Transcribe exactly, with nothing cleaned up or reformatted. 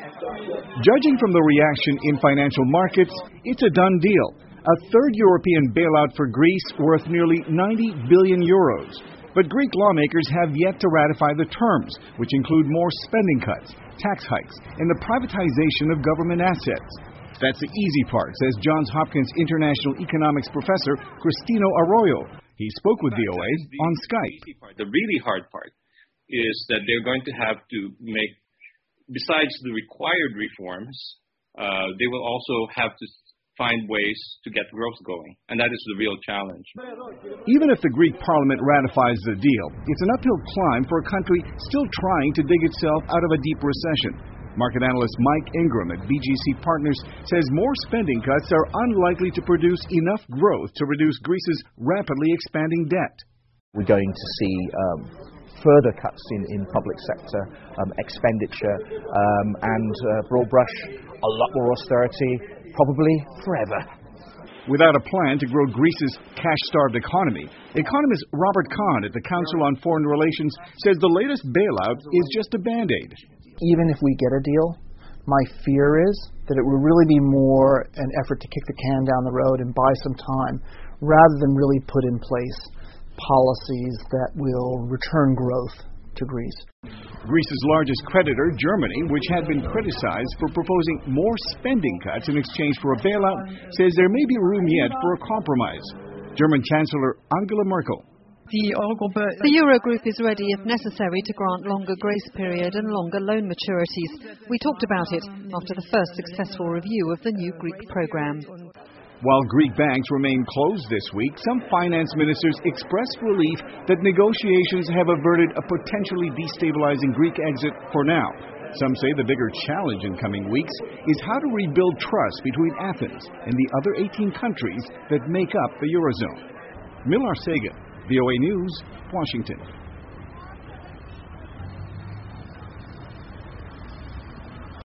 Judging from the reaction in financial markets, it's a done deal. A third European bailout for Greece worth nearly ninety billion euros. But Greek lawmakers have yet to ratify the terms, which include more spending cuts, tax hikes, and the privatization of government assets. That's the easy part, says Johns Hopkins International Economics professor Cristino Arroyo. He spoke with V O A on Skype. The really hard part is that they're going to have to make, besides the required reforms, uh, they will also have to find ways to get growth going. And that is the real challenge. Even if the Greek parliament ratifies the deal, it's an uphill climb for a country still trying to dig itself out of a deep recession. Market analyst Mike Ingram at B G C Partners says more spending cuts are unlikely to produce enough growth to reduce Greece's rapidly expanding debt. We're going to see um, further cuts in, in public sector um, expenditure um, and uh, broad brush, a lot more austerity, probably forever. Without a plan to grow Greece's cash-starved economy, economist Robert Kahn at the Council on Foreign Relations says the latest bailout is just a Band-Aid. Even if we get a deal, my fear is that it will really be more an effort to kick the can down the road and buy some time, rather than really put in place policies that will return growth to Greece. Greece's largest creditor, Germany, which had been criticized for proposing more spending cuts in exchange for a bailout, says there may be room yet for a compromise. German Chancellor Angela Merkel. The Eurogroup is ready, if necessary, to grant longer grace period and longer loan maturities. We talked about it after the first successful review of the new Greek program. While Greek banks remain closed this week, some finance ministers expressed relief that negotiations have averted a potentially destabilizing Greek exit for now. Some say the bigger challenge in coming weeks is how to rebuild trust between Athens and the other eighteen countries that make up the Eurozone. Millar Sagan, V O A News, Washington.